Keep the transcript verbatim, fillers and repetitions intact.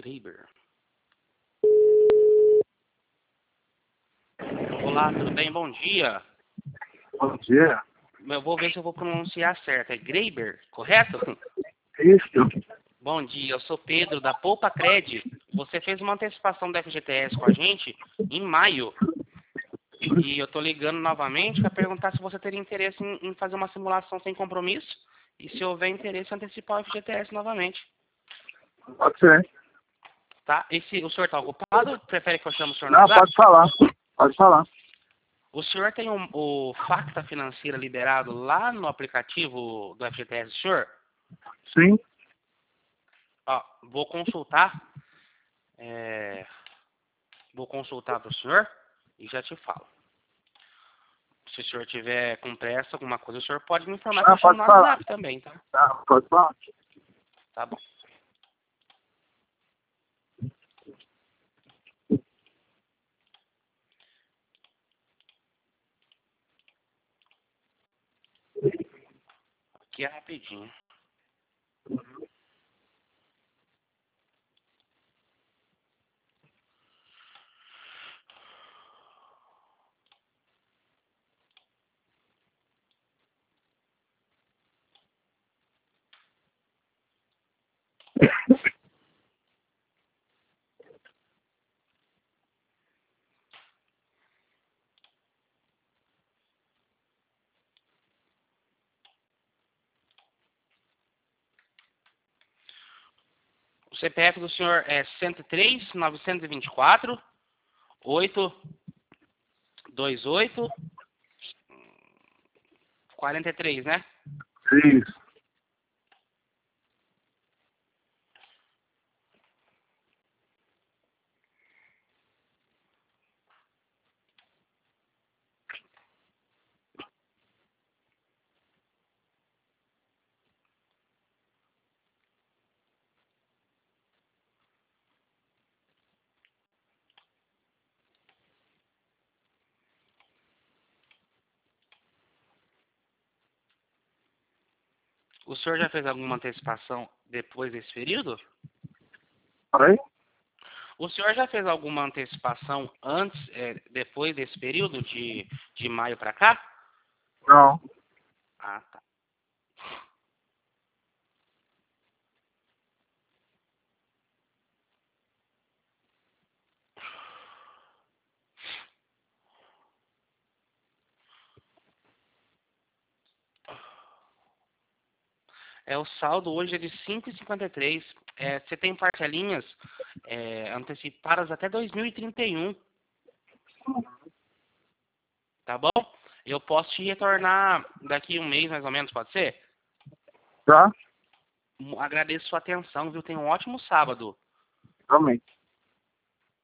Greiber. Olá, tudo bem? Bom dia. Bom dia. Eu vou ver se eu vou pronunciar certo. É Greiber, correto? Isso. Bom dia, eu sou Pedro, da Poupa Cred. Você fez uma antecipação da F G T S com a gente em maio. E eu tô ligando novamente para perguntar se você teria interesse em, em fazer uma simulação sem compromisso. E se houver interesse, antecipar o F G T S novamente. Pode ser. Tá? E se o senhor está ocupado, prefere que eu chame o senhor no Não, WhatsApp? pode falar. Pode falar. O senhor tem o, o Facta Financeira liberado lá no aplicativo do F G T S, senhor? Sim. Ó, vou consultar. É, vou consultar para o senhor e já te falo. Se o senhor tiver com pressa, alguma coisa, o senhor pode me informar que Não, eu chamo pode no falar. WhatsApp também, tá? Não, pode falar. Tá bom. Aqui é rapidinho. O C P F do senhor é cento e três, novecentos e vinte e quatro, oitocentos e vinte e oito, quarenta e três, né? Isso. O senhor já fez alguma antecipação depois desse período? Oi? O senhor já fez alguma antecipação antes, é, depois desse período de, de maio para cá? Não. Ah, tá. É, o saldo hoje é de cinco e cinquenta e três. É, você tem parcelinhas é, antecipadas até dois mil e trinta e um. Tá bom? Eu posso te retornar daqui um mês mais ou menos, pode ser? Tá? Agradeço sua atenção, viu? Tenha um ótimo sábado. Realmente.